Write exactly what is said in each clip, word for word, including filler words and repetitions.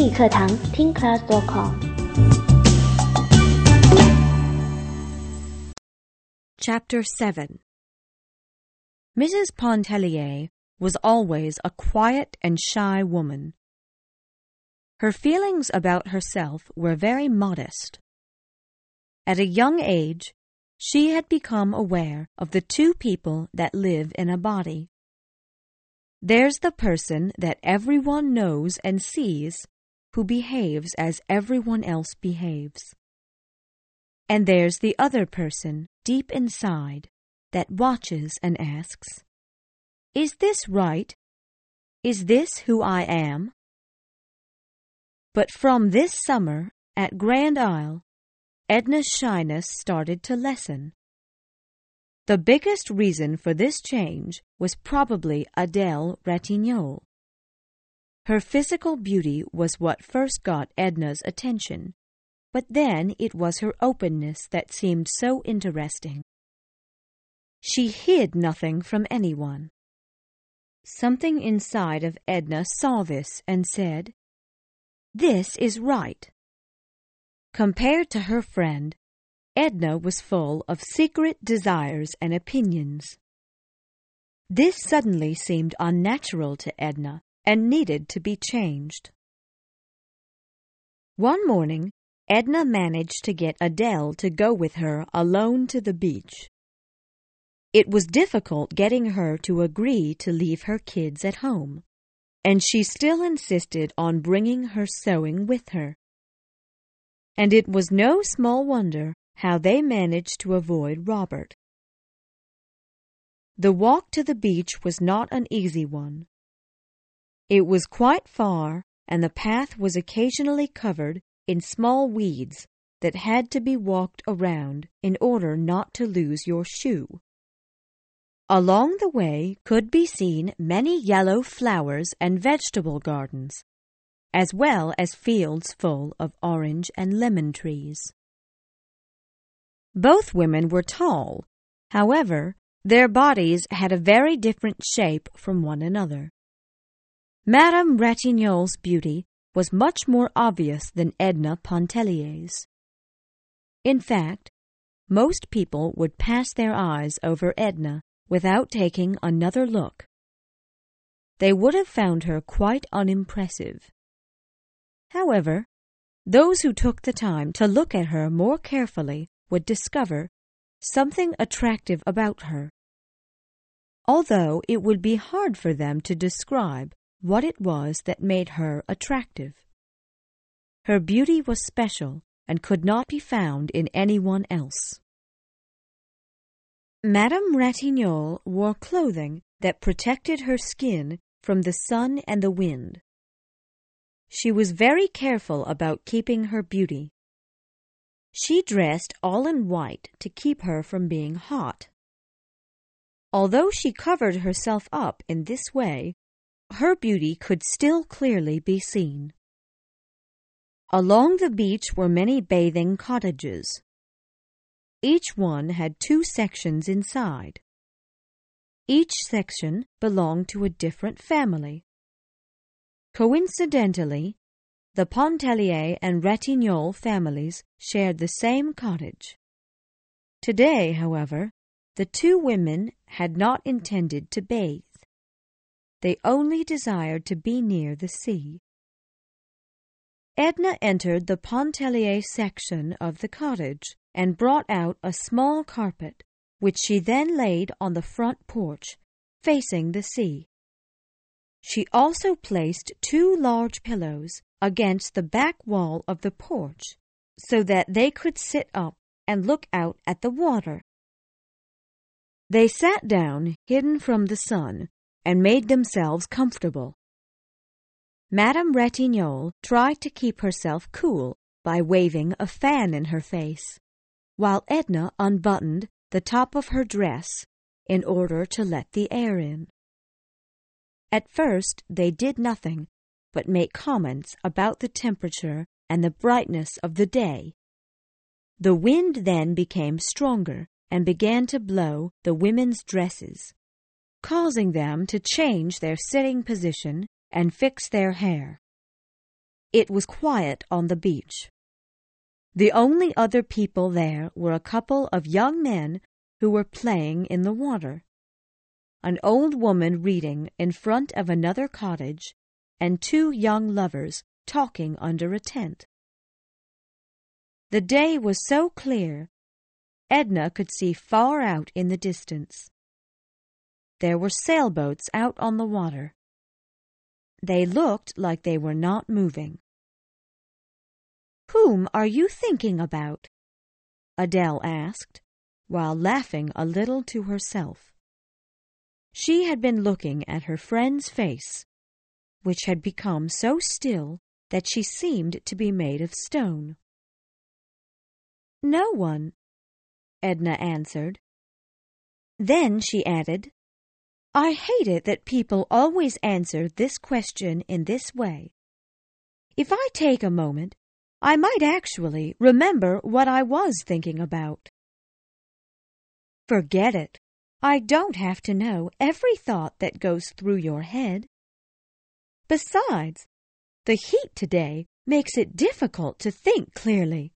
英语课堂听 class dot com。 Chapter seven. Missus Pontellier was always a quiet and shy woman. Her feelings about herself were very modest. At a young age, she had become aware of the two people that live in a body. There's the person that everyone knows and sees, who behaves as everyone else behaves. And there's the other person, deep inside, that watches and asks, "Is this right? Is this who I am?" But from this summer, at Grand Isle, Edna's shyness started to lessen. The biggest reason for this change was probably Adèle Ratignolle. Her physical beauty was what first got Edna's attention, but then it was her openness that seemed so interesting. She hid nothing from anyone. Something inside of Edna saw this and said, "This is right." Compared to her friend, Edna was full of secret desires and opinions. This suddenly seemed unnatural to Edna and needed to be changed. One morning, Edna managed to get Adèle to go with her alone to the beach. It was difficult getting her to agree to leave her kids at home, and she still insisted on bringing her sewing with her. And it was no small wonder how they managed to avoid Robert. The walk to the beach was not an easy one. It was quite far, and the path was occasionally covered in small weeds that had to be walked around in order not to lose your shoe. Along the way could be seen many yellow flowers and vegetable gardens, as well as fields full of orange and lemon trees. Both women were tall. However, their bodies had a very different shape from one another. Madame Ratignolle's beauty was much more obvious than Edna Pontellier's. In fact, most people would pass their eyes over Edna without taking another look. They would have found her quite unimpressive. However, those who took the time to look at her more carefully would discover something attractive about her, although it would be hard for them to describe what it was that made her attractive. Her beauty was special and could not be found in anyone else. Madame Ratignolle wore clothing that protected her skin from the sun and the wind. She was very careful about keeping her beauty. She dressed all in white to keep her from being hot. Although she covered herself up in this way, her beauty could still clearly be seen. Along the beach were many bathing cottages. Each one had two sections inside. Each section belonged to a different family. Coincidentally, the Pontellier and Ratignolle families shared the same cottage. Today, however, the two women had not intended to bathe. They only desired to be near the sea. Edna entered the Pontellier section of the cottage and brought out a small carpet, which she then laid on the front porch, facing the sea. She also placed two large pillows against the back wall of the porch, so that they could sit up and look out at the water. They sat down, hidden from the sun, and made themselves comfortable. Madame Ratignolle tried to keep herself cool by waving a fan in her face, while Edna unbuttoned the top of her dress in order to let the air in. At first they did nothing but make comments about the temperature and the brightness of the day. The wind then became stronger and began to blow the women's dresses, causing them to change their sitting position and fix their hair. It was quiet on the beach. The only other people there were a couple of young men who were playing in the water, an old woman reading in front of another cottage, and two young lovers talking under a tent. The day was so clear, Edna could see far out in the distance. There were sailboats out on the water. They looked like they were not moving. "Whom are you thinking about?" Adele asked, while laughing a little to herself. She had been looking at her friend's face, which had become so still that she seemed to be made of stone. "No one," Edna answered. Then she added, "I hate it that people always answer this question in this way. If I take a moment, I might actually remember what I was thinking about." "Forget it. I don't have to know every thought that goes through your head. Besides, the heat today makes it difficult to think clearly."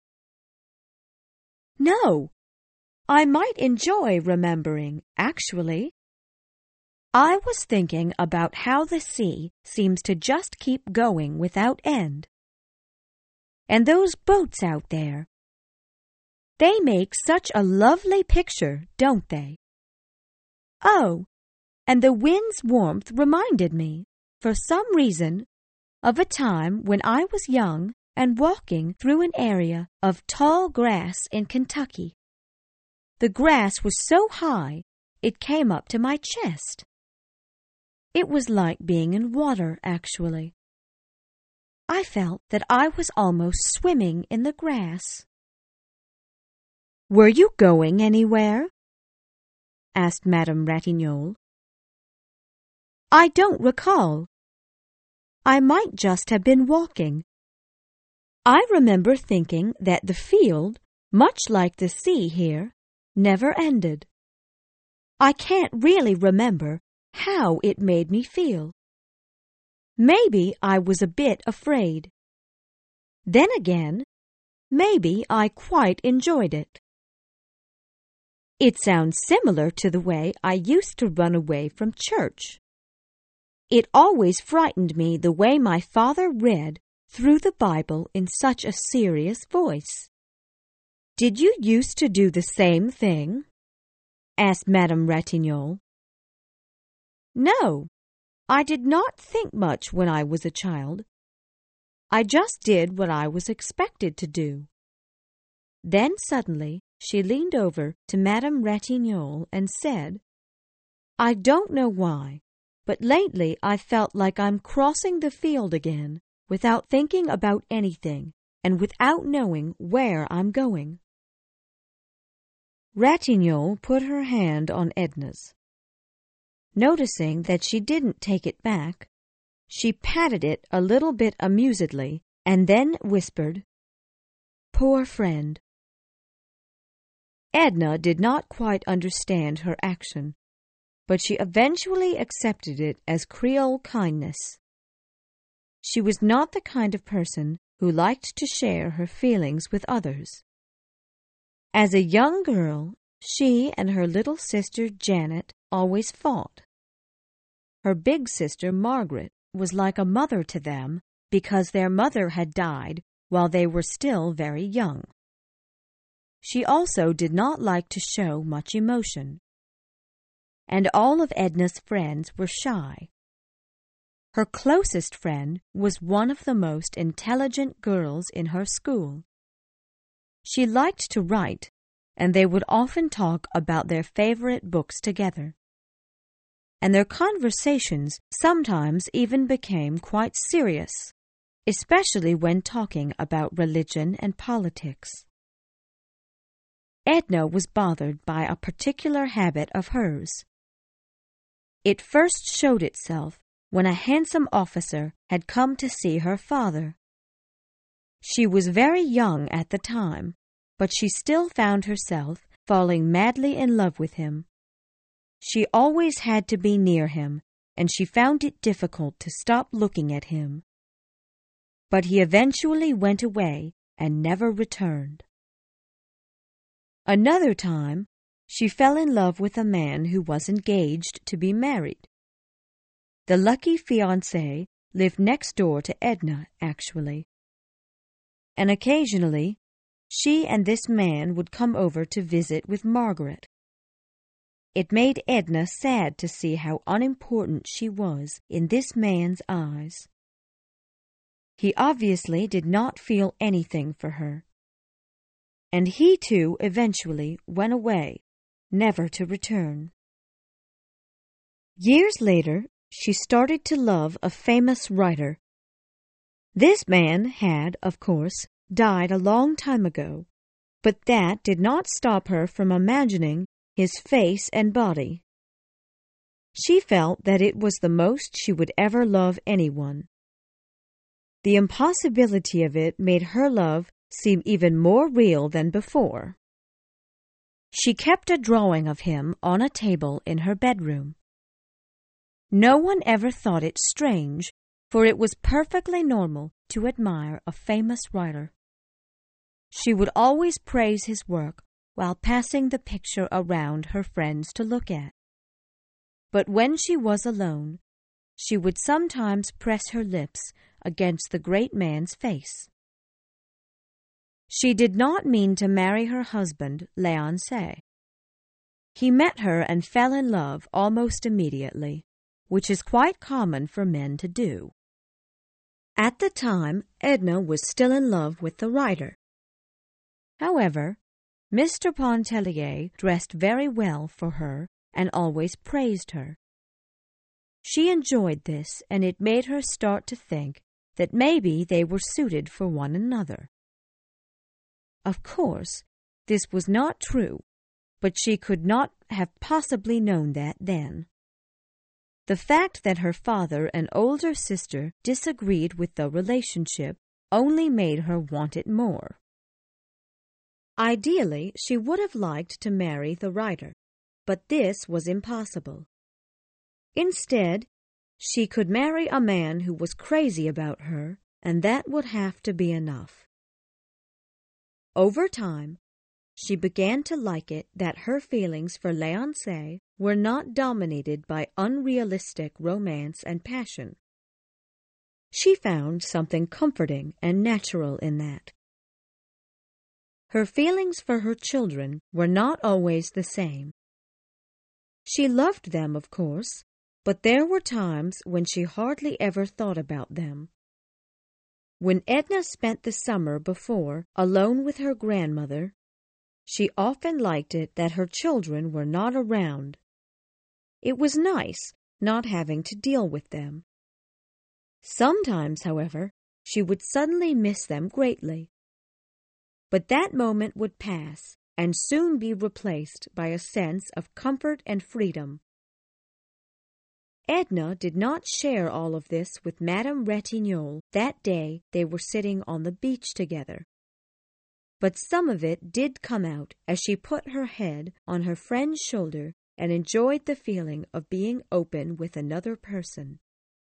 "No, I might enjoy remembering, actually. I was thinking about how the sea seems to just keep going without end. And those boats out there, they make such a lovely picture, don't they? Oh, and the wind's warmth reminded me, for some reason, of a time when I was young and walking through an area of tall grass in Kentucky. The grass was so high it came up to my chest. It was like being in water, actually. I felt that I was almost swimming in the grass." "Were you going anywhere?" asked Madame Ratignolle. "I don't recall. I might just have been walking. I remember thinking that the field, much like the sea here, never ended. I can't really remember how it made me feel. Maybe I was a bit afraid. Then again, maybe I quite enjoyed it." "It sounds similar to the way I used to run away from church. It always frightened me the way my father read through the Bible in such a serious voice." "Did you used to do the same thing?" asked Madame Ratignolle. "No, I did not think much when I was a child. I just did what I was expected to do." Then suddenly she leaned over to Madame Ratignolle and said, "I don't know why, but lately I felt like I'm crossing the field again without thinking about anything and without knowing where I'm going." Ratignolle put her hand on Edna's. Noticing that she didn't take it back, she patted it a little bit amusedly and then whispered, "Poor friend." Edna did not quite understand her action, but she eventually accepted it as Creole kindness. She was not the kind of person who liked to share her feelings with others. As a young girl, she and her little sister Janet always fought. Her big sister Margaret was like a mother to them because their mother had died while they were still very young. She also did not like to show much emotion. And all of Edna's friends were shy. Her closest friend was one of the most intelligent girls in her school. She liked to write, and they would often talk about their favorite books together. And their conversations sometimes even became quite serious, especially when talking about religion and politics. Edna was bothered by a particular habit of hers. It first showed itself when a handsome officer had come to see her father. She was very young at the time, but she still found herself falling madly in love with him. She always had to be near him, and she found it difficult to stop looking at him. but he eventually went away and never returned. Another time, she fell in love with a man who was engaged to be married. The lucky fiancé lived next door to Edna, actually. And occasionally, she and this man would come over to visit with Margaret. It made Edna sad to see how unimportant she was in this man's eyes. He obviously did not feel anything for her. And he too eventually went away, never to return. Years later, she started to love a famous writer. This man had, of course, died a long time ago, but that did not stop her from imagining his face and body. She felt that it was the most she would ever love anyone. The impossibility of it made her love seem even more real than before. She kept a drawing of him on a table in her bedroom. No one ever thought it strange, for it was perfectly normal to admire a famous writer. She would always praise his work while passing the picture around her friends to look at. But when she was alone, she would sometimes press her lips against the great man's face. She did not mean to marry her husband, Léoncé. He met her and fell in love almost immediately, which is quite common for men to do. At the time, Edna was still in love with the writer. However, Mister Pontellier dressed very well for her and always praised her. She enjoyed this, and it made her start to think that maybe they were suited for one another. Of course, this was not true, but she could not have possibly known that then. The fact that her father and older sister disagreed with the relationship only made her want it more. Ideally, she would have liked to marry the writer, but this was impossible. Instead, she could marry a man who was crazy about her, and that would have to be enough. Over time, she began to like it that her feelings for Léoncé were not dominated by unrealistic romance and passion. She found something comforting and natural in that. Her feelings for her children were not always the same. She loved them, of course, but there were times when she hardly ever thought about them. When Edna spent the summer before alone with her grandmother, she often liked it that her children were not around. It was nice not having to deal with them. Sometimes, however, she would suddenly miss them greatly. But that moment would pass and soon be replaced by a sense of comfort and freedom. Edna did not share all of this with Madame Ratignolle that day they were sitting on the beach together. But some of it did come out as she put her head on her friend's shoulder and enjoyed the feeling of being open with another person.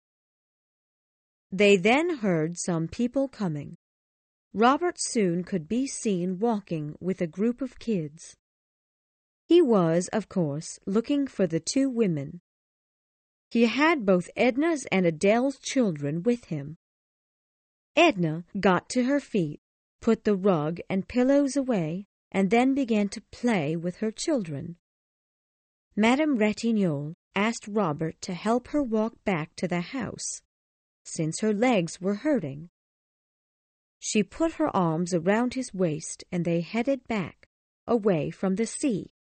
They then heard some people coming. Robert soon could be seen walking with a group of kids. He was, of course, looking for the two women. He had both Edna's and Adèle's children with him. Edna got to her feet, put the rug and pillows away, and then began to play with her children. Madame Ratignolle asked Robert to help her walk back to the house, since her legs were hurting. She put her arms around his waist and they headed back, away from the sea.